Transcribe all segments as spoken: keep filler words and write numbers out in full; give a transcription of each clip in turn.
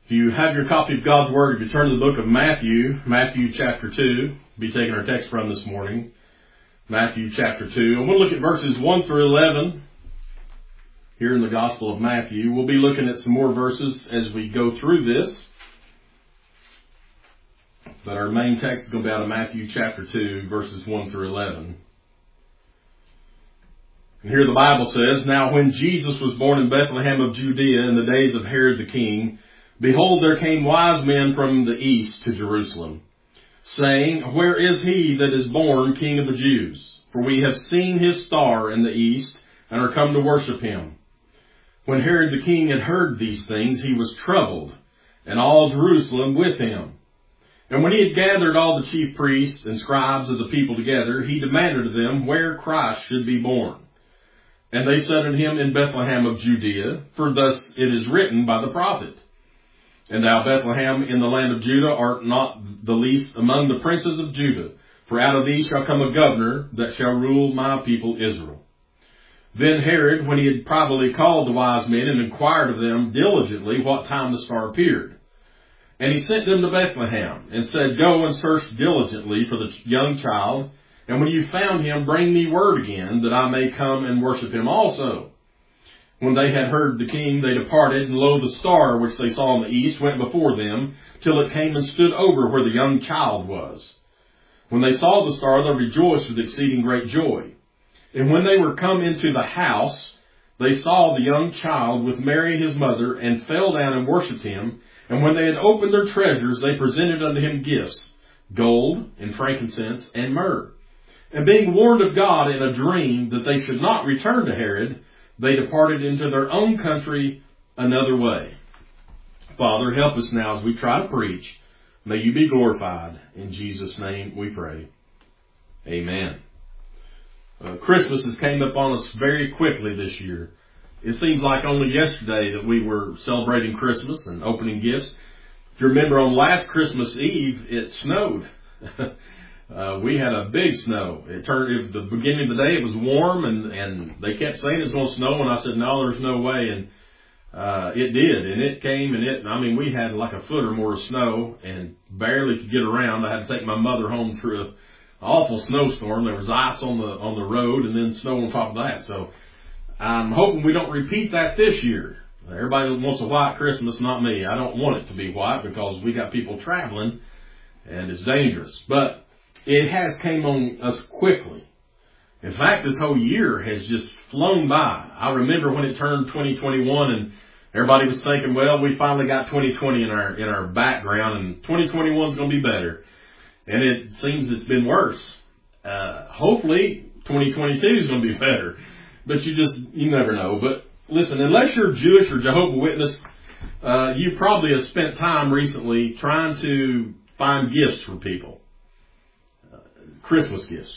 If you have your copy of God's Word, if you turn to the book of Matthew, Matthew chapter two, we'll be taking our text from this morning. Matthew chapter two. And we'll look at verses one through eleven here in the Gospel of Matthew. We'll be looking at some more verses as we go through this. But our main text is going to be out of Matthew chapter two, verses one through eleven. And here the Bible says, "Now when Jesus was born in Bethlehem of Judea in the days of Herod the king, behold, there came wise men from the east to Jerusalem, saying, Where is he that is born King of the Jews? For we have seen his star in the east, and are come to worship him. When Herod the king had heard these things, he was troubled, and all Jerusalem with him. And when he had gathered all the chief priests and scribes of the people together, he demanded of them where Christ should be born. And they said unto him, In Bethlehem of Judea, for thus it is written by the prophet, And thou, Bethlehem, in the land of Judah, art not the least among the princes of Judah, for out of thee shall come a governor that shall rule my people Israel. Then Herod, when he had privately called the wise men, and inquired of them diligently what time the star appeared, and he sent them to Bethlehem, and said, Go and search diligently for the young child, and when you found him, bring me word again, that I may come and worship him also. When they had heard the king, they departed, and lo, the star which they saw in the east went before them, till it came and stood over where the young child was. When they saw the star, they rejoiced with exceeding great joy. And when they were come into the house, they saw the young child with Mary his mother, and fell down and worshipped him. And when they had opened their treasures, they presented unto him gifts, gold, and frankincense, and myrrh. And being warned of God in a dream that they should not return to Herod, they departed into their own country another way." Father, help us now as we try to preach. May you be glorified. In Jesus' name we pray. Amen. Uh, Christmas has came upon us very quickly this year. It seems like only yesterday that we were celebrating Christmas and opening gifts. If you remember, on last Christmas Eve, it snowed. Uh, we had a big snow. It turned, at the beginning of the day, it was warm, and, and they kept saying it was going to snow, and I said, no, there's no way, and uh, it did, and it came, and it, I mean, we had like a foot or more of snow, and barely could get around. I had to take my mother home through an awful snowstorm. There was ice on the, on the road, and then snow on top of that, so I'm hoping we don't repeat that this year. Everybody wants a white Christmas, not me. I don't want it to be white, because we got people traveling, and it's dangerous, but it has came on us quickly. In fact, this whole year has just flown by. I remember when it turned twenty twenty-one, and everybody was thinking, well, we finally got twenty twenty in our in our background, and twenty twenty-one is going to be better. And it seems it's been worse. Uh, hopefully, twenty twenty-two is going to be better. But you just, you never know. But listen, unless you're Jewish or Jehovah's Witness, uh, you probably have spent time recently trying to find gifts for people. Christmas gifts.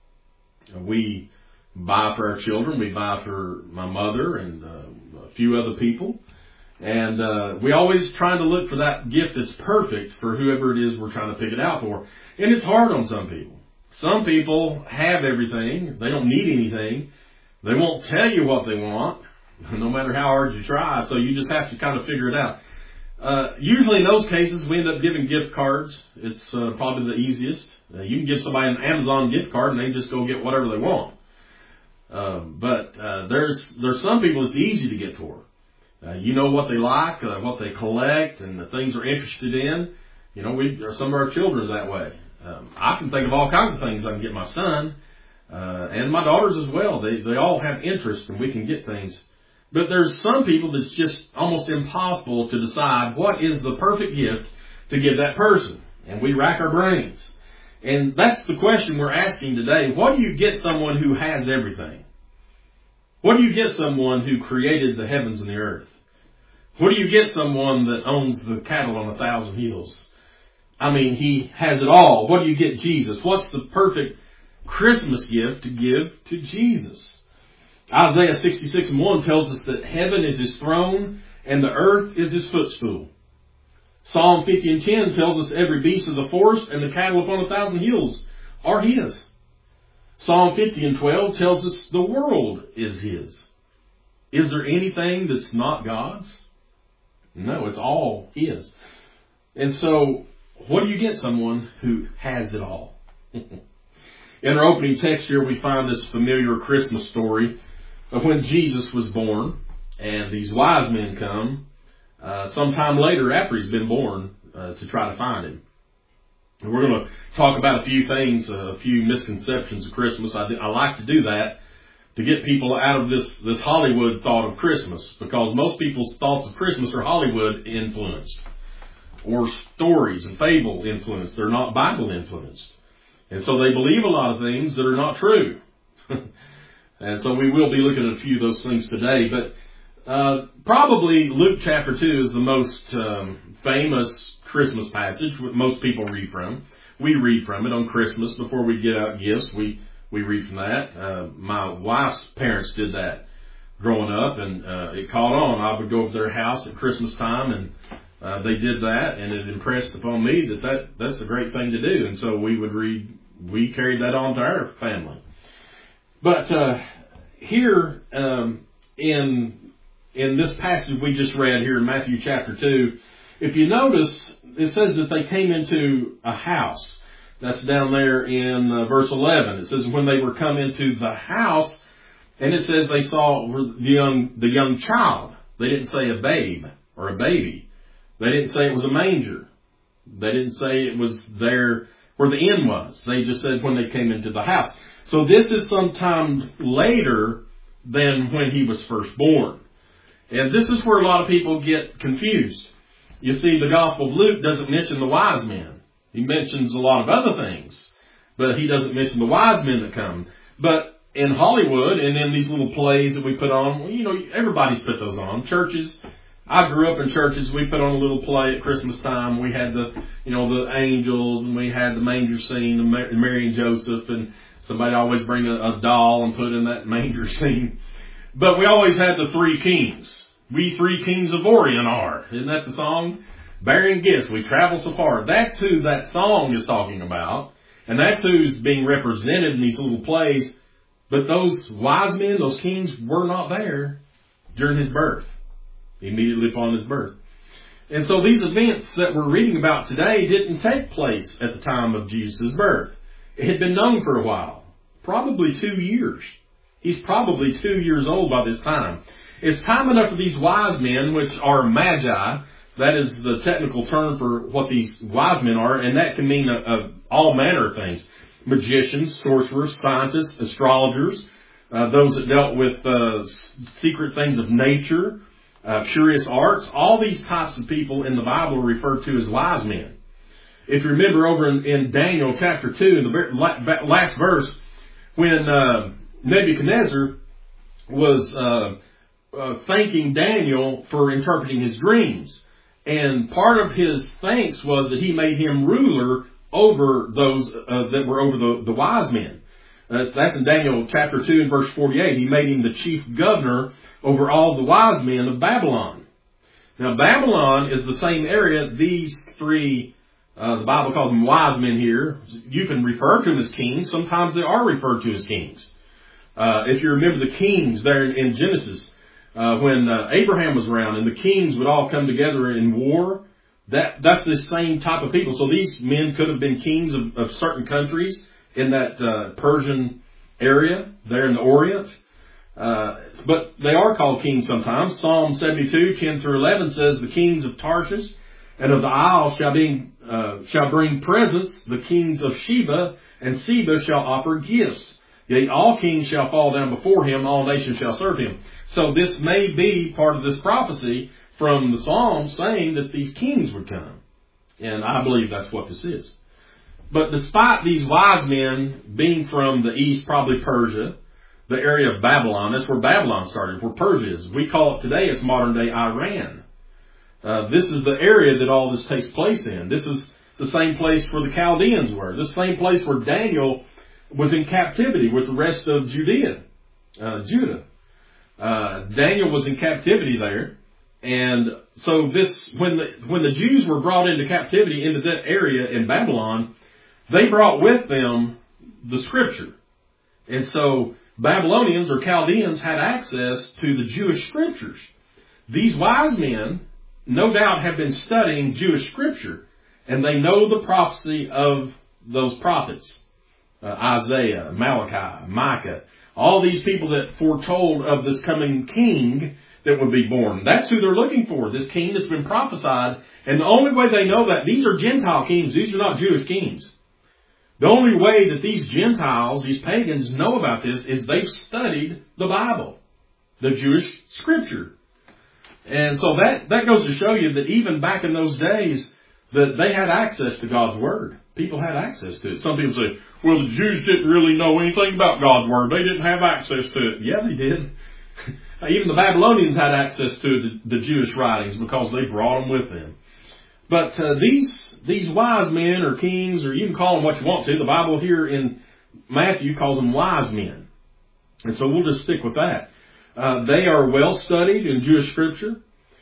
We buy for our children. We buy for my mother and uh, a few other people. And uh, we always try to look for that gift that's perfect for whoever it is we're trying to pick it out for. And it's hard on some people. Some people have everything. They don't need anything. They won't tell you what they want, no matter how hard you try. So you just have to kind of figure it out. Uh, usually in those cases, we end up giving gift cards. It's uh, probably the easiest. Uh, you can give somebody an Amazon gift card and they just go get whatever they want. Uh, but uh, there's there's some people it's easy to get for. Uh, you know what they like, uh, what they collect, and the things they're interested in. You know, we or some of our children are that way. Um, I can think of all kinds of things I can get my son uh, and my daughters as well. They they all have interest, and we can get things. But there's some people that's just almost impossible to decide what is the perfect gift to give that person. And we rack our brains. And that's the question we're asking today. What do you get someone who has everything? What do you get someone who created the heavens and the earth? What do you get someone that owns the cattle on a thousand hills? I mean, he has it all. What do you get Jesus? What's the perfect Christmas gift to give to Jesus? Isaiah sixty-six and one tells us that heaven is his throne and the earth is his footstool. Psalm fifty and ten tells us every beast of the forest and the cattle upon a thousand hills are his. Psalm fifty and twelve tells us the world is his. Is there anything that's not God's? No, it's all His. And so, what do you get someone who has it all? In our opening text here, we find this familiar Christmas story of when Jesus was born, and these wise men come uh, sometime later after He's been born uh, to try to find Him. And we're going to talk about a few things, uh, a few misconceptions of Christmas. I, I like to do that to get people out of this, this Hollywood thought of Christmas, because most people's thoughts of Christmas are Hollywood influenced, or stories and fable influenced. They're not Bible influenced. And so they believe a lot of things that are not true. And so we will be looking at a few of those things today. But uh, probably Luke chapter two is the most um, famous Christmas passage that most people read from. We read from it on Christmas before we get out gifts. We we read from that. Uh, my wife's parents did that growing up, and uh, it caught on. I would go over to their house at Christmas time, and uh, they did that, and it impressed upon me that, that that's a great thing to do. And so we would read. We carried that on to our family. But uh, here um, in in this passage we just read here in Matthew chapter two, if you notice, it says that they came into a house. That's down there in uh, verse eleven. It says when they were come into the house, and it says they saw the young the young child. They didn't say a babe or a baby. They didn't say it was a manger. They didn't say it was there where the inn was. They just said when they came into the house. So this is sometime later than when He was first born. And this is where a lot of people get confused. You see, the Gospel of Luke doesn't mention the wise men. He mentions a lot of other things, but he doesn't mention the wise men that come. But in Hollywood and in these little plays that we put on, well, you know, everybody's put those on. Churches, I grew up in churches. We put on a little play at Christmas time. We had the, you know, the angels, and we had the manger scene, the Mary and Joseph, and somebody always bring a, a doll and put in that manger scene. But we always had the three kings. We three kings of Orient are. Isn't that the song? Bearing gifts, we travel so far. That's who that song is talking about. And that's who's being represented in these little plays. But those wise men, those kings, were not there during His birth. Immediately upon His birth. And so these events that we're reading about today didn't take place at the time of Jesus' birth. It had been known for a while. Probably two years. He's probably two years old by this time. It's time enough for these wise men, which are magi. That is the technical term for what these wise men are, and that can mean a, a, all manner of things. Magicians, sorcerers, scientists, astrologers, uh, those that dealt with uh, secret things of nature, uh, curious arts. All these types of people in the Bible are referred to as wise men. If you remember over in, in Daniel chapter two, in the last verse, when uh, Nebuchadnezzar was uh, uh, thanking Daniel for interpreting his dreams. And part of his thanks was that he made him ruler over those uh, that were over the, the wise men. Uh, that's in Daniel chapter two and verse forty-eight. He made him the chief governor over all the wise men of Babylon. Now, Babylon is the same area these three, uh, the Bible calls them wise men here. You can refer to them as kings. Sometimes they are referred to as kings. Uh, if you remember the kings there in, in Genesis, Uh, when uh, Abraham was around and the kings would all come together in war, that that's the same type of people. So these men could have been kings of, of certain countries in that uh, Persian area there in the Orient. Uh, but they are called kings sometimes. Psalm seventy-two, ten through eleven says, "The kings of Tarshish and of the isle shall, be, uh, shall bring presents. The kings of Sheba and Seba shall offer gifts. Yea, all kings shall fall down before him, all nations shall serve him." So this may be part of this prophecy from the Psalms saying that these kings would come. And I believe that's what this is. But despite these wise men being from the east, probably Persia, the area of Babylon, that's where Babylon started, where Persia is. We call it today, it's modern day Iran. Uh, this is the area that all this takes place in. This is the same place where the Chaldeans were. This same place where Daniel was in captivity with the rest of Judea, uh, Judah. Uh, Daniel was in captivity there. And so this, when the, when the Jews were brought into captivity into that area in Babylon, they brought with them the scripture. And so Babylonians or Chaldeans had access to the Jewish scriptures. These wise men no doubt have been studying Jewish scripture, and they know the prophecy of those prophets. Uh, Isaiah, Malachi, Micah, all these people that foretold of this coming king that would be born. That's who they're looking for, this king that's been prophesied. And the only way they know that, these are Gentile kings, these are not Jewish kings. The only way that these Gentiles, these pagans, know about this is they've studied the Bible, the Jewish scripture. And so that, that goes to show you that even back in those days, that they had access to God's Word. People had access to it. Some people say, well, the Jews didn't really know anything about God's Word. They didn't have access to it. Yeah, they did. Even the Babylonians had access to the, the Jewish writings because they brought them with them. But uh, these these wise men or kings, or you can call them what you want to, the Bible here in Matthew calls them wise men. And so we'll just stick with that. Uh, they are well studied in Jewish scripture.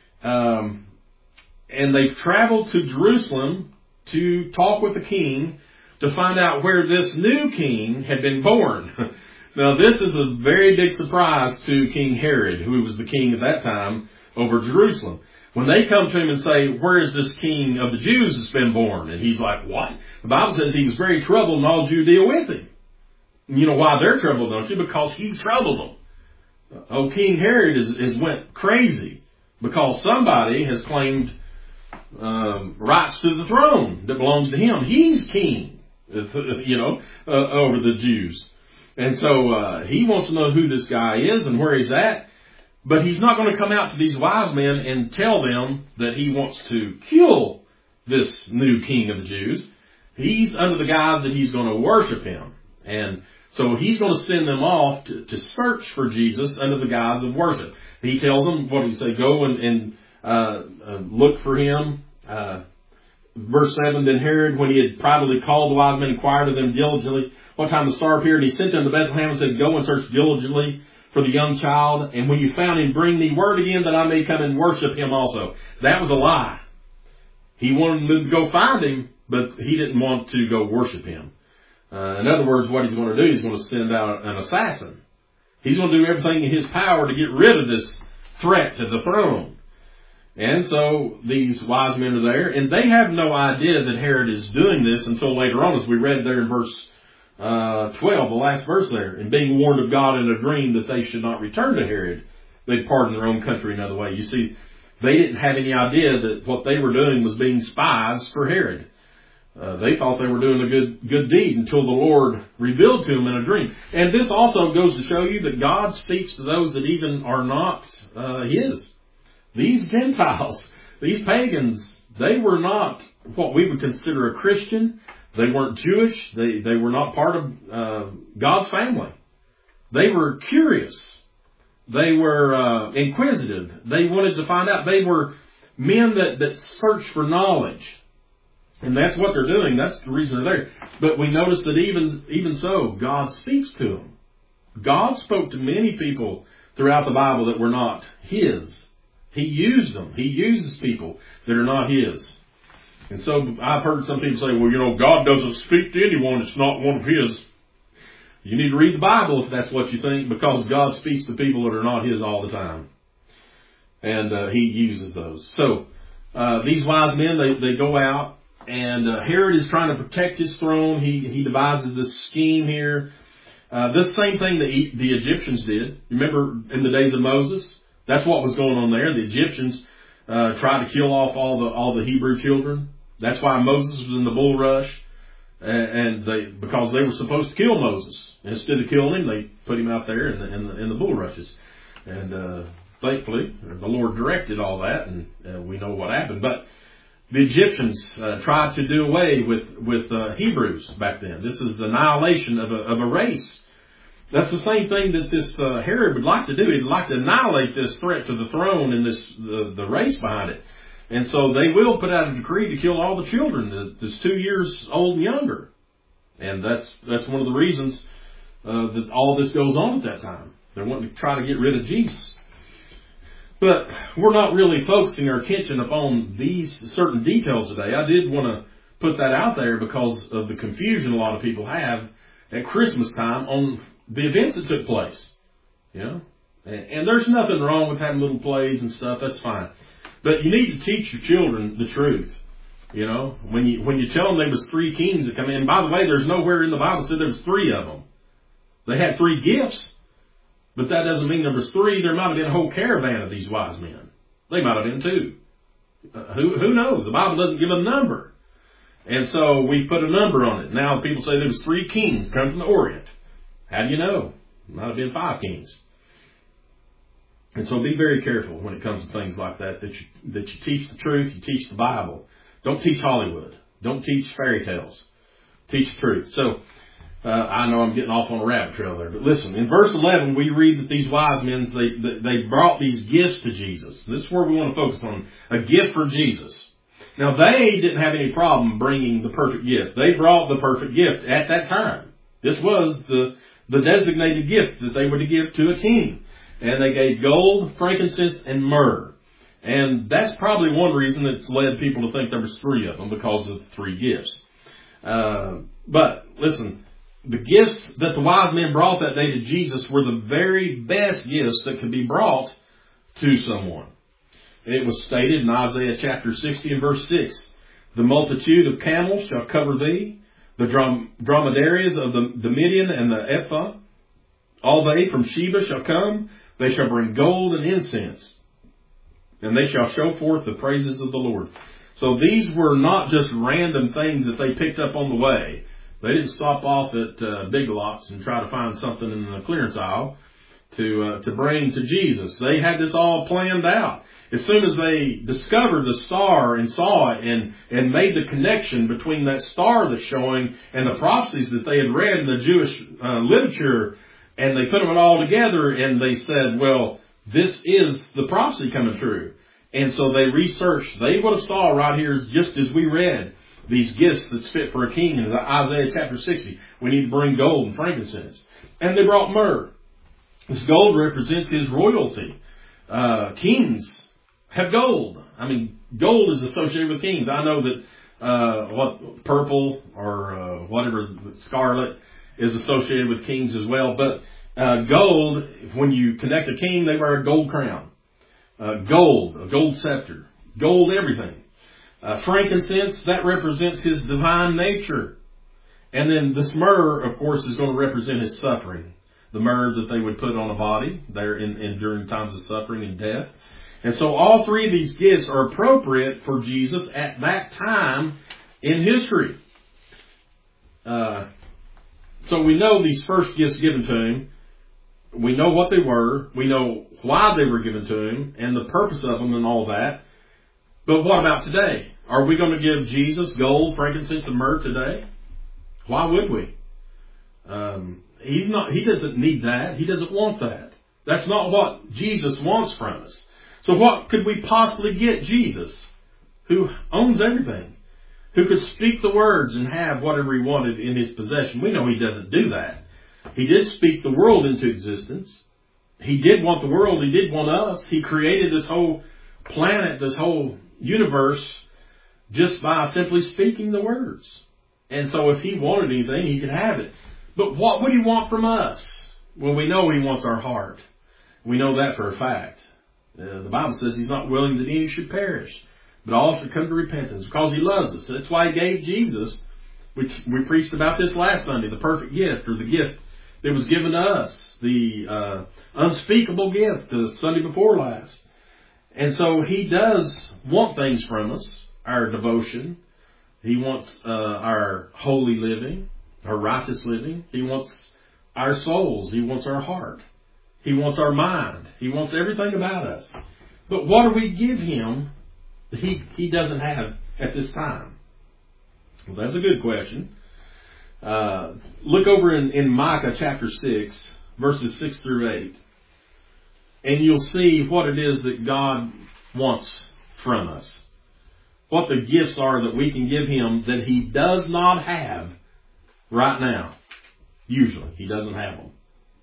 Um, and they've traveled to Jerusalem to talk with the king to find out where this new king had been born. Now, this is a very big surprise to King Herod, who was the king at that time over Jerusalem. When they come to him and say, where is this king of the Jews that's been born? And he's like, what? The Bible says he was very troubled and all Judea with him. And you know why they're troubled, don't you? Because he troubled them. Oh, King Herod is, is went crazy because somebody has claimed um, rights to the throne that belongs to him. He's king, you know, uh, over the Jews. And so uh, he wants to know who this guy is and where he's at. But he's not going to come out to these wise men and tell them that he wants to kill this new king of the Jews. He's under the guise that he's going to worship him. And so he's going to send them off to, to search for Jesus under the guise of worship. He tells them, what did he say, go and, and uh, uh, look for him. Uh, verse seven, then Herod, when he had privately called the wise men, inquired of them diligently what time the star appeared. And he sent them to Bethlehem and said, go and search diligently for the young child, and when you found him, bring me word again that I may come and worship him also. That was a lie. He wanted them to go find him, but he didn't want to go worship him. Uh, in other words, what he's going to do, he's going to send out an assassin. He's going to do everything in his power to get rid of this threat to the throne. And so these wise men are there, and they have no idea that Herod is doing this until later on, as we read there in verse Uh, twelve, the last verse there. And being warned of God in a dream that they should not return to Herod, they'd pardon their own country another way. You see, they didn't have any idea that what they were doing was being spies for Herod. Uh, they thought they were doing a good good deed until the Lord revealed to them in a dream. And this also goes to show you that God speaks to those that even are not uh, His. These Gentiles, these pagans, they were not what we would consider a Christian. They weren't Jewish. They, they were not part of uh, God's family. They were curious. They were uh, inquisitive. They wanted to find out. They were men that, that search for knowledge. And that's what they're doing. That's the reason they're there. But we notice that even, even so, God speaks to them. God spoke to many people throughout the Bible that were not His. He used them. He uses people that are not His. And so I've heard some people say, well, you know, God doesn't speak to anyone that's not one of His. You need to read the Bible if that's what you think, because God speaks to people that are not His all the time. And uh, He uses those. So uh, these wise men, they, they go out, and uh, Herod is trying to protect his throne. He, he devises this scheme here. Uh, this same thing that he, the Egyptians did. Remember in the days of Moses? That's what was going on there. The Egyptians uh, tried to kill off all the all the Hebrew children. That's why Moses was in the bulrush, and they because they were supposed to kill Moses. Instead of killing him, they put him out there in the in the, in the bulrushes. And uh, thankfully, the Lord directed all that, and uh, we know what happened. But the Egyptians uh, tried to do away with with uh, Hebrews back then. This is annihilation of a of a race. That's the same thing that this uh, Herod would like to do. He'd like to annihilate this threat to the throne and this the, the race behind it. And so they will put out a decree to kill all the children that's two years old and younger. And that's that's one of the reasons uh, that all this goes on at that time. They're wanting to try to get rid of Jesus. But we're not really focusing our attention upon these certain details today. I did want to put that out there because of the confusion a lot of people have at Christmas time on the events that took place. You know? And, and there's nothing wrong with having little plays and stuff. That's fine. But you need to teach your children the truth. You know, when you when you tell them there was three kings that come in. By the way, there's nowhere in the Bible that said there was three of them. They had three gifts, but that doesn't mean there was three. There might have been a whole caravan of these wise men. They might have been two. Uh, who who knows? The Bible doesn't give a number, and so we put a number on it. Now people say there was three kings come from the Orient. How do you know? It might have been five kings. And so be very careful when it comes to things like that. That you that you teach the truth. You teach the Bible. Don't teach Hollywood. Don't teach fairy tales. Teach the truth. So, uh, I know I'm getting off on a rabbit trail there, but listen, in verse eleven, we read that these wise men, they, they brought these gifts to Jesus. This is where we want to focus on, a gift for Jesus. Now, they didn't have any problem bringing the perfect gift. They brought the perfect gift at that time. This was the, the designated gift that they were to give to a king. And they gave gold, frankincense, and myrrh. And that's probably one reason that's led people to think there was three of them, because of the three gifts. Uh, but listen, the gifts that the wise men brought that day to Jesus were the very best gifts that could be brought to someone. It was stated in Isaiah chapter sixty and verse six, the multitude of camels shall cover thee, the drom- dromedaries of the, the Midian and the Ephah, all they from Sheba shall come, they shall bring gold and incense, and they shall show forth the praises of the Lord. So these were not just random things that they picked up on the way. They didn't stop off at uh, Big Lots and try to find something in the clearance aisle to uh, to bring to Jesus. They had this all planned out. As soon as they discovered the star and saw it and, and made the connection between that star that's showing and the prophecies that they had read in the Jewish uh, literature, and they put them all together and they said, well, this is the prophecy coming true. And so they researched. They would have saw right here, just as we read, these gifts that's fit for a king in Isaiah chapter sixty. We need to bring gold and frankincense. And they brought myrrh. This gold represents his royalty. Uh, kings have gold. I mean, gold is associated with kings. I know that uh, what purple or uh, whatever, scarlet, is associated with kings as well. But uh, gold, when you connect a king, they wear a gold crown. Uh, gold, a gold scepter, gold everything. Uh, frankincense, that represents his divine nature. And then this myrrh, of course, is going to represent his suffering. The myrrh that they would put on a body there in, in during times of suffering and death. And so all three of these gifts are appropriate for Jesus at that time in history. Uh, so we know these first gifts given to him. We know what they were. We know why they were given to him and the purpose of them and all that. But what about today? Are we going to give Jesus gold, frankincense, and myrrh today? Why would we? Um, he's not. He doesn't need that. He doesn't want that. That's not what Jesus wants from us. So what could we possibly get Jesus, who owns everything, who could speak the words and have whatever he wanted in his possession? We know he doesn't do that. He did speak the world into existence. He did want the world. He did want us. He created this whole planet, this whole universe, just by simply speaking the words. And so if he wanted anything, he could have it. But what would he want from us? Well, we know he wants our heart. We know that for a fact. Uh, the Bible says he's not willing that any should perish, but all should come to repentance, because he loves us. That's why he gave Jesus, which we preached about this last Sunday, the perfect gift, or the gift that was given to us, the uh, unspeakable gift, the Sunday before last. And so he does want things from us, our devotion. He wants uh, our holy living, our righteous living. He wants our souls. He wants our heart. He wants our mind. He wants everything about us. But what do we give him that he, he doesn't have at this time? Well, that's a good question. Uh, look over in, in Micah chapter six, verses six through eight. And you'll see what it is that God wants from us. What the gifts are that we can give him that he does not have right now. Usually, he doesn't have them.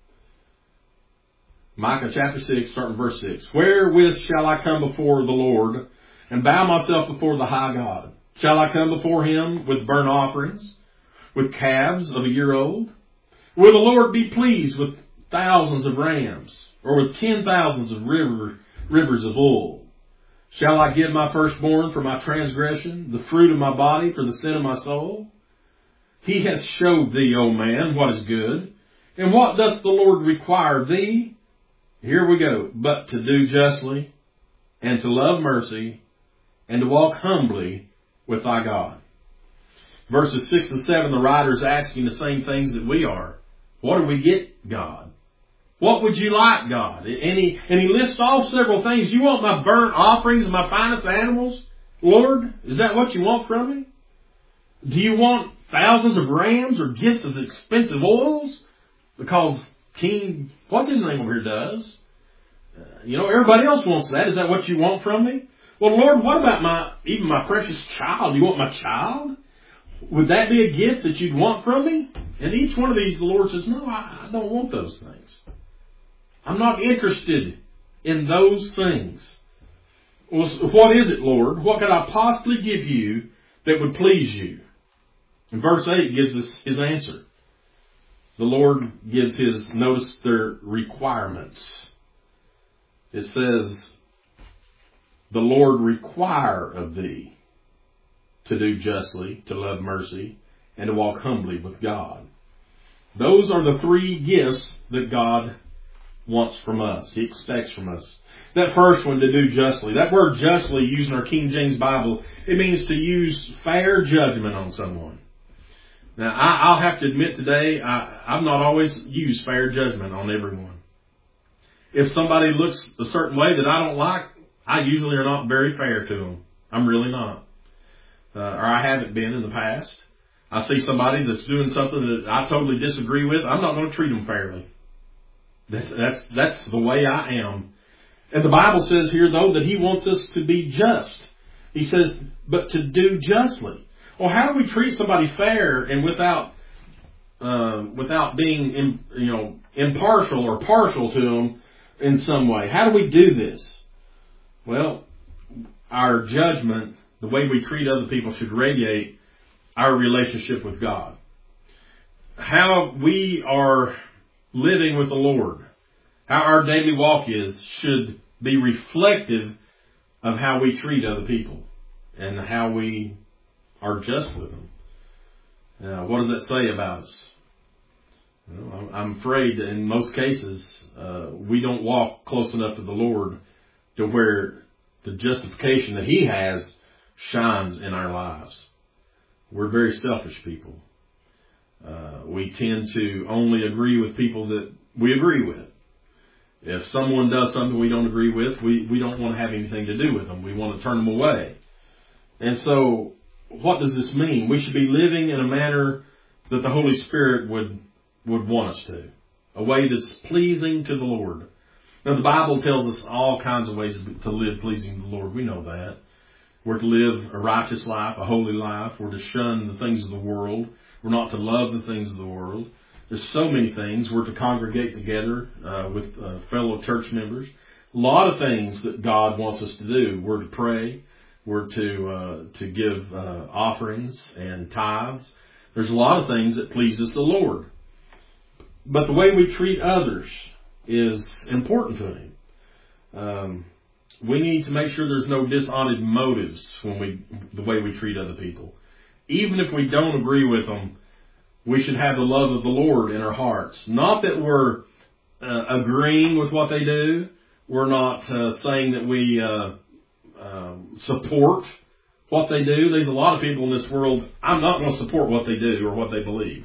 Micah chapter six, starting verse six. Wherewith shall I come before the Lord and bow myself before the high God? Shall I come before him with burnt offerings, with calves of a year old? Will the Lord be pleased with thousands of rams, or with ten thousands of river, rivers of wool? Shall I give my firstborn for my transgression, the fruit of my body for the sin of my soul? He hath showed thee, O man, what is good. And what doth the Lord require of thee? Here we go. But to do justly, and to love mercy, and to walk humbly with thy God. Verses six and seven, the writer is asking the same things that we are. What do we get, God? What would you like, God? And he, and he lists off several things. You want my burnt offerings and my finest animals? Lord, is that what you want from me? Do you want thousands of rams or gifts of expensive oils? Because King, what's his name over here does? Uh, you know, everybody else wants that. Is that what you want from me? Well, Lord, what about my, even my precious child? You want my child? Would that be a gift that you'd want from me? And each one of these, the Lord says, no, I, I don't want those things. I'm not interested in those things. Well, what is it, Lord? What could I possibly give you that would please you? And verse eight gives us his answer. The Lord gives his, notice their requirements. It says, the Lord require of thee to do justly, to love mercy, and to walk humbly with God. Those are the three gifts that God wants from us. He expects from us. That first one, to do justly. That word justly, used in our King James Bible, it means to use fair judgment on someone. Now, I, I'll have to admit today, I, I've not always used fair judgment on everyone. If somebody looks a certain way that I don't like, I usually are not very fair to them. I'm really not. Uh, or I haven't been in the past. I see somebody that's doing something that I totally disagree with, I'm not going to treat them fairly. That's, that's, that's the way I am. And the Bible says here, though, that he wants us to be just. He says, but to do justly. Well, how do we treat somebody fair and without, uh, without being, in, you know, impartial or partial to them in some way? How do we do this? Well, our judgment, the way we treat other people, should radiate our relationship with God. How we are living with the Lord, how our daily walk is, should be reflective of how we treat other people and how we are just with them. Uh, what does that say about us? Well, I'm afraid that in most cases, uh, we don't walk close enough to the Lord to where the justification that he has shines in our lives. We're very selfish people. Uh, we tend to only agree with people that we agree with. If someone does something we don't agree with, we, we don't want to have anything to do with them. We want to turn them away. And so, what does this mean? We should be living in a manner that the Holy Spirit would, would want us to. A way that's pleasing to the Lord. Now, the Bible tells us all kinds of ways to live pleasing to the Lord. We know that. We're to live a righteous life, a holy life. We're to shun the things of the world. We're not to love the things of the world. There's so many things. We're to congregate together uh, with uh, fellow church members. A lot of things that God wants us to do. We're to pray. We're to uh, to give uh, offerings and tithes. There's a lot of things that pleases the Lord. But the way we treat others is important to Him. Um, we need to make sure there's no dishonest motives when we the way we treat other people. Even if we don't agree with them, we should have the love of the Lord in our hearts. Not that we're uh, agreeing with what they do. We're not uh, saying that we uh, uh, support what they do. There's a lot of people in this world, I'm not going to support what they do or what they believe.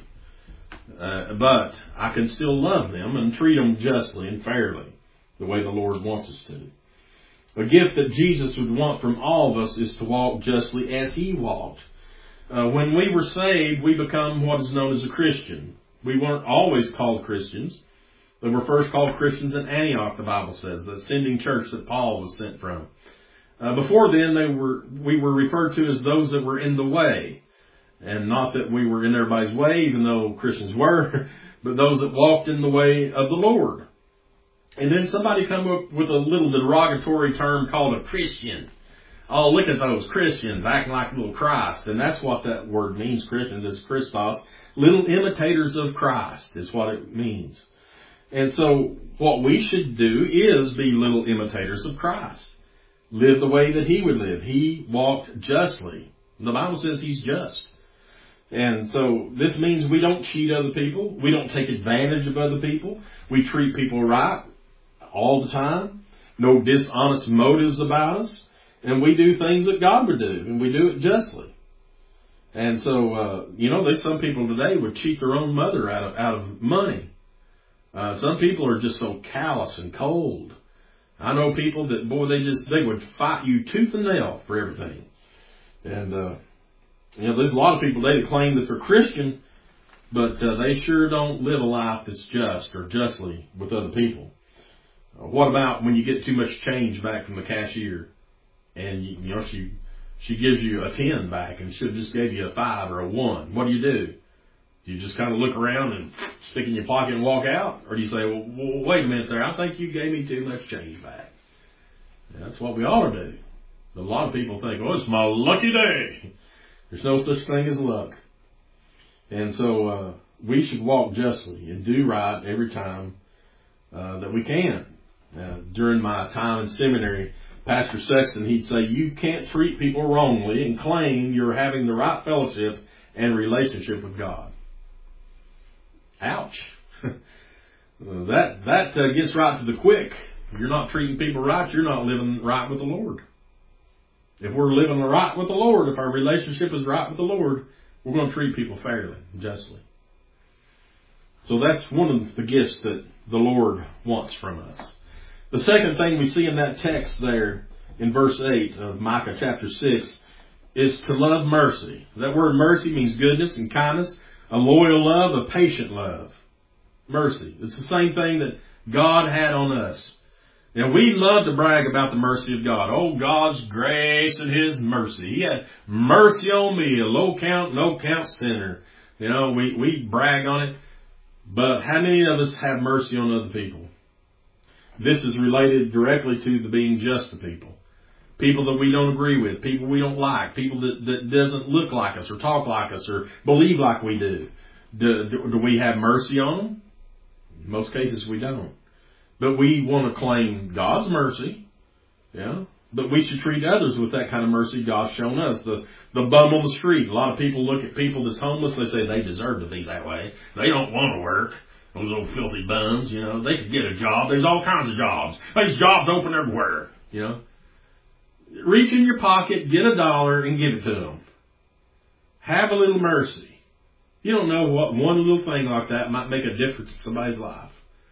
Uh, but I can still love them and treat them justly and fairly, the way the Lord wants us to. A gift that Jesus would want from all of us is to walk justly as He walked. Uh, when we were saved, we become what is known as a Christian. We weren't always called Christians. They were first called Christians in Antioch, the Bible says, the sending church that Paul was sent from. Uh, before then, they were we were referred to as those that were in the way. And not that we were in everybody's way, even though Christians were, but those that walked in the way of the Lord. And then somebody come up with a little derogatory term called a Christian. Oh, look at those Christians acting like little Christ. And that's what that word means, Christians, is Christos. Little imitators of Christ is what it means. And so what we should do is be little imitators of Christ. lived the way that he would live. He walked justly. The Bible says he's just. And so this means we don't cheat other people. We don't take advantage of other people. We treat people right all the time. No dishonest motives about us. And we do things that God would do. And we do it justly. And so, uh, you know, there's some people today would cheat their own mother out of, out of money. Uh, some people are just so callous and cold. I know people that, boy, they just, they would fight you tooth and nail for everything. And, uh, you know, there's a lot of people today that claim that they're Christian, but uh, they sure don't live a life that's just or justly with other people. Uh, what about when you get too much change back from the cashier and, you, you know, she she gives you a ten back and should have just gave you a five or a one? What do you do? Do you just kind of look around and stick in your pocket and walk out? Or do you say, well, well wait a minute there, I think you gave me too much change back? And that's what we ought to do. But a lot of people think, oh, it's my lucky day. There's no such thing as luck. And so uh, we should walk justly and do right every time uh, that we can. Uh, during my time in seminary, Pastor Sexton, he'd say, you can't treat people wrongly and claim you're having the right fellowship and relationship with God. Ouch. that that uh, gets right to the quick. If you're not treating people right, you're not living right with the Lord. If we're living right with the Lord, if our relationship is right with the Lord, we're going to treat people fairly and justly. So that's one of the gifts that the Lord wants from us. The second thing we see in that text there in verse eight of Micah chapter six is to love mercy. That word mercy means goodness and kindness, a loyal love, a patient love. Mercy. It's the same thing that God had on us. Now, we love to brag about the mercy of God. Oh, God's grace and His mercy. He had mercy on me, a low count, no count sinner. You know, we, we brag on it. But how many of us have mercy on other people? This is related directly to the being just to people. People that we don't agree with, people we don't like, people that, that doesn't look like us or talk like us or believe like we do. Do, do, do we have mercy on them? In most cases we don't. But we want to claim God's mercy. Yeah. But we should treat others with that kind of mercy God's shown us. The, the bum on the street. A lot of people look at people that's homeless. They say they deserve to be that way. They don't want to work. Those old filthy bums, you know, they could get a job. There's all kinds of jobs. There's jobs open everywhere, you know. Reach in your pocket, get a dollar, and give it to them. Have a little mercy. You don't know what one little thing like that might make a difference in somebody's life.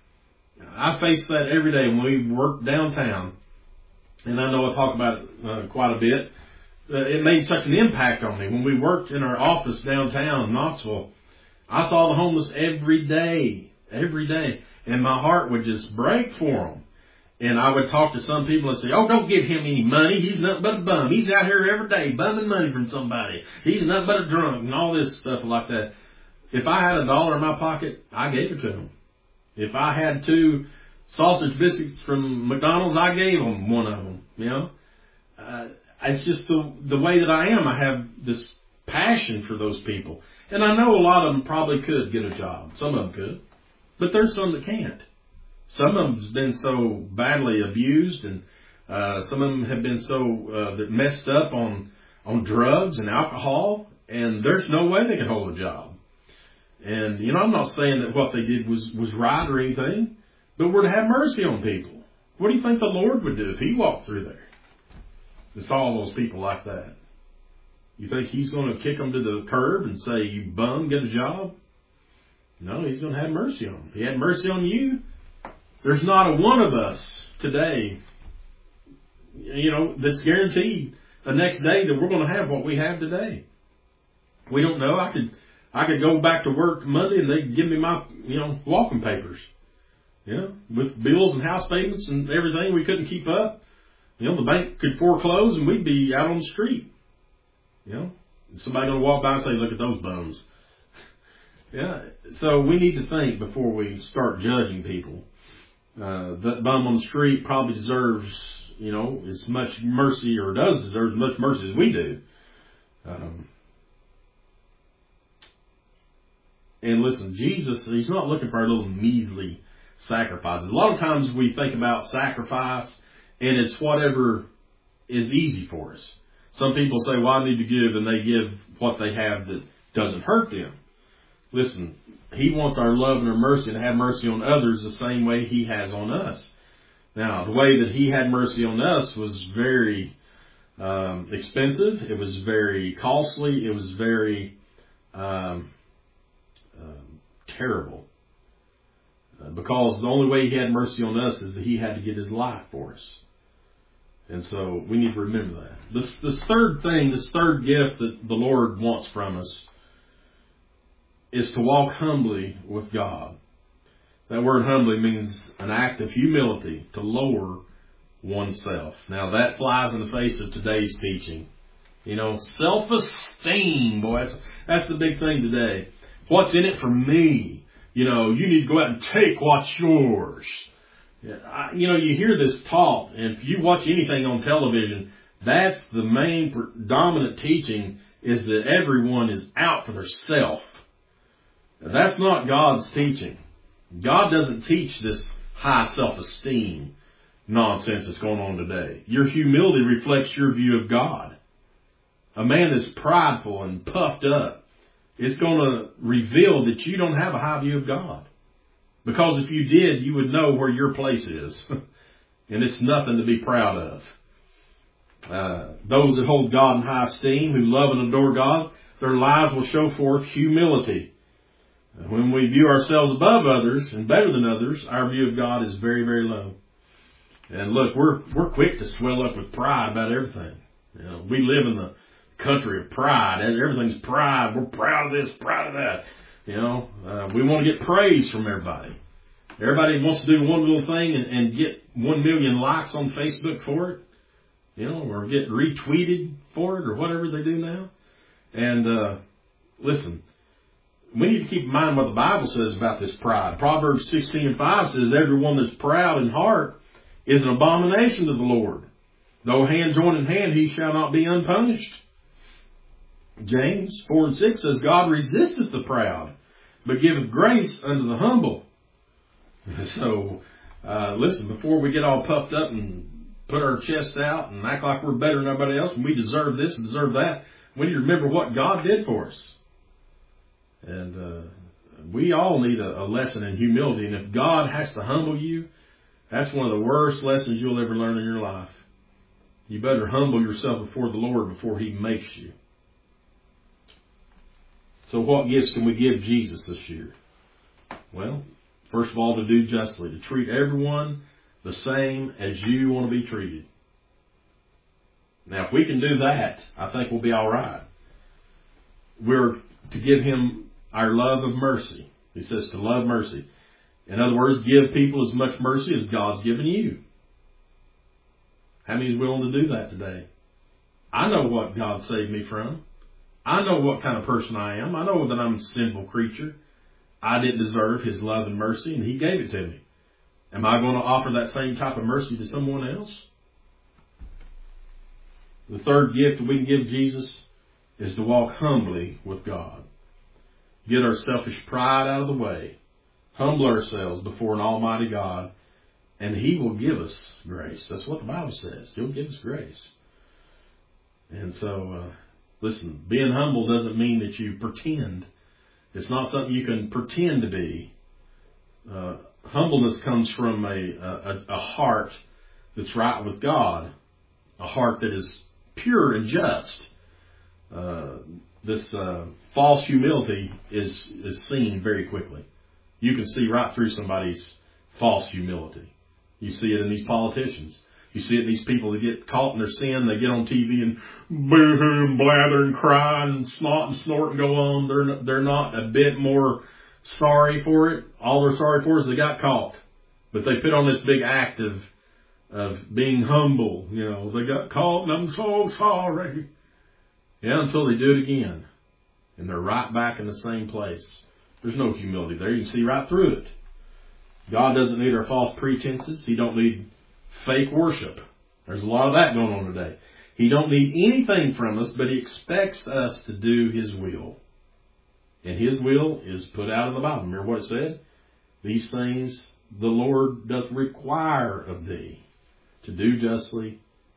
I face that every day when we work downtown. And I know I talk about it uh, quite a bit. Uh, it made such an impact on me. When we worked in our office downtown in Knoxville, I saw the homeless every day, every day. And my heart would just break for them. And I would talk to some people and say, oh, don't give him any money. He's nothing but a bum. He's out here every day bumming money from somebody. He's nothing but a drunk and all this stuff like that. If I had a dollar in my pocket, I gave it to him. If I had two sausage biscuits from McDonald's, I gave them one of them, you know. Uh, it's just the, the way that I am. I have this passion for those people. And I know a lot of them probably could get a job. Some of them could. But there's some that can't. Some of them have been so badly abused, and uh, some of them have been so uh, that messed up on, on drugs and alcohol, and there's no way they can hold a job. And, you know, I'm not saying that what they did was, was right or anything, but we're to have mercy on people. What do you think the Lord would do if He walked through there and saw those people like that? You think He's going to kick them to the curb and say, you bum, get a job? No, He's going to have mercy on them. He had mercy on you. There's not a one of us today, you know, that's guaranteed the next day that we're going to have what we have today. We don't know. I could... I could go back to work Monday and they'd give me my, you know, walking papers. You know, with bills and house payments and everything, we couldn't keep up. You know, the bank could foreclose and we'd be out on the street. You know, somebody going to walk by and say, look at those bums. Yeah, so we need to think before we start judging people. Uh, that bum on the street probably deserves, you know, as much mercy, or does deserve as much mercy as we do. Um, And listen, Jesus, He's not looking for our little measly sacrifices. A lot of times we think about sacrifice and it's whatever is easy for us. Some people say, well, I need to give, and they give what they have that doesn't hurt them. Listen, He wants our love and our mercy and to have mercy on others the same way He has on us. Now, the way that He had mercy on us was very um, expensive. It was very costly. It was very um, um, terrible. Uh, because the only way He had mercy on us is that He had to give His life for us. And so we need to remember that. This, this third thing, this third gift that the Lord wants from us is to walk humbly with God. That word humbly means an act of humility, to lower oneself. Now that flies in the face of today's teaching. You know, self-esteem, boy, that's, that's the big thing today. What's in it for me? You know, you need to go out and take what's yours. I, you know, you hear this taught, and if you watch anything on television, that's the main dominant teaching, is that everyone is out for their self. That's not God's teaching. God doesn't teach this high self-esteem nonsense that's going on today. Your humility reflects your view of God. A man that's prideful and puffed up, it's going to reveal that you don't have a high view of God. Because if you did, you would know where your place is. And it's nothing to be proud of. Uh, those that hold God in high esteem, who love and adore God, their lives will show forth humility. When we view ourselves above others and better than others, our view of God is very, very low. And look, we're we're quick to swell up with pride about everything. You know, we live in the country of pride. Everything's pride. We're proud of this, proud of that. You know, uh, we want to get praise from everybody. Everybody wants to do one little thing and, and get one million likes on Facebook for it. You know, or get retweeted for it or whatever they do now. And uh, listen, we need to keep in mind what the Bible says about this pride. Proverbs sixteen and five says, everyone that's proud in heart is an abomination to the Lord. Though hand join in hand, he shall not be unpunished. James four and six says, God resisteth the proud, but giveth grace unto the humble. So, uh, listen, before we get all puffed up and put our chest out and act like we're better than everybody else and we deserve this and deserve that, we need to remember what God did for us. And uh, we all need a, a lesson in humility. And if God has to humble you, that's one of the worst lessons you'll ever learn in your life. You better humble yourself before the Lord before He makes you. So what gifts can we give Jesus this year? Well, first of all, to do justly, to treat everyone the same as you want to be treated. Now, if we can do that, I think we'll be all right. We're to give Him our love of mercy. He says to love mercy. In other words, give people as much mercy as God's given you. How many is willing to do that today? I know what God saved me from. I know what kind of person I am. I know that I'm a sinful creature. I didn't deserve His love and mercy, and He gave it to me. Am I going to offer that same type of mercy to someone else? The third gift that we can give Jesus is to walk humbly with God. Get our selfish pride out of the way. Humble ourselves before an almighty God, and He will give us grace. That's what the Bible says. He'll give us grace. And so, uh, listen, being humble doesn't mean that you pretend. It's not something you can pretend to be. Uh, humbleness comes from a, a, a heart that's right with God, a heart that is pure and just. Uh, this uh, false humility is, is seen very quickly. You can see right through somebody's false humility. You see it in these politicians. You see it in these people that get caught in their sin. They get on T V and boo-hoo and blather and cry and snot and snort and go on. They're, they're not a bit more sorry for it. All they're sorry for is they got caught. But they put on this big act of, of being humble. You know, they got caught and I'm so sorry. Yeah, until they do it again. And they're right back in the same place. There's no humility there. You can see right through it. God doesn't need our false pretenses. He don't need fake worship. There's a lot of that going on today. He don't need anything from us, but He expects us to do His will. And His will is put out in the Bible. Remember what it said? These things the Lord doth require of thee, to do justly,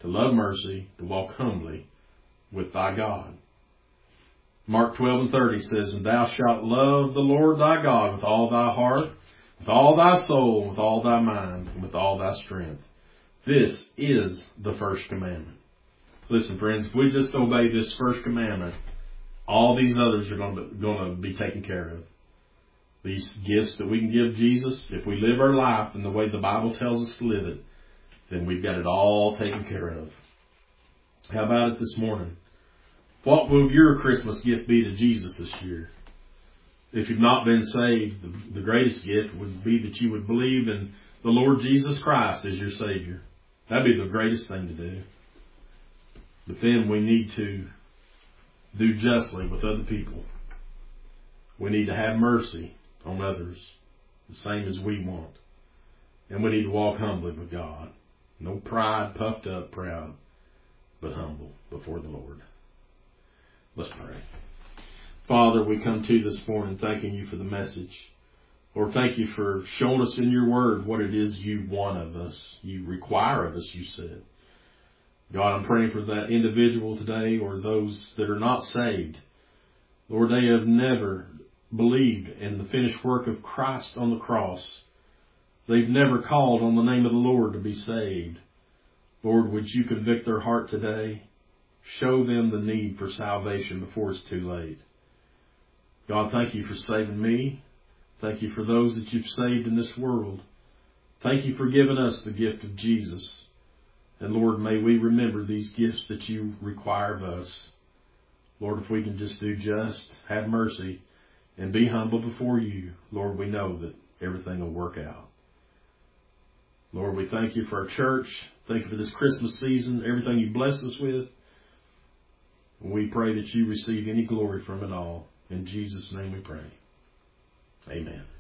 to love mercy, to walk humbly with thy God. Mark twelve and thirty says, and thou shalt love the Lord thy God with all thy heart, with all thy soul, with all thy mind, and with all thy strength. This is the first commandment. Listen, friends, if we just obey this first commandment, all these others are going to, going to be taken care of. These gifts that we can give Jesus, if we live our life in the way the Bible tells us to live it, then we've got it all taken care of. How about it this morning? What will your Christmas gift be to Jesus this year? If you've not been saved, the, the greatest gift would be that you would believe in the Lord Jesus Christ as your Savior. That'd be the greatest thing to do. But then we need to do justly with other people. We need to have mercy on others, the same as we want. And we need to walk humbly with God. No pride, puffed up, proud, but humble before the Lord. Let's pray. Father, we come to you this morning thanking you for the message. Lord, thank you for showing us in your word what it is you want of us. You require of us, you said. God, I'm praying for that individual today or those that are not saved. Lord, they have never believed in the finished work of Christ on the cross. They've never called on the name of the Lord to be saved. Lord, would you convict their heart today? Show them the need for salvation before it's too late. God, thank you for saving me. Thank you for those that you've saved in this world. Thank you for giving us the gift of Jesus. And Lord, may we remember these gifts that you require of us. Lord, if we can just do just, have mercy, and be humble before you, Lord, we know that everything will work out. Lord, we thank you for our church. Thank you for this Christmas season, everything you blessed us with. We pray that you receive any glory from it all. In Jesus' name we pray. Amen.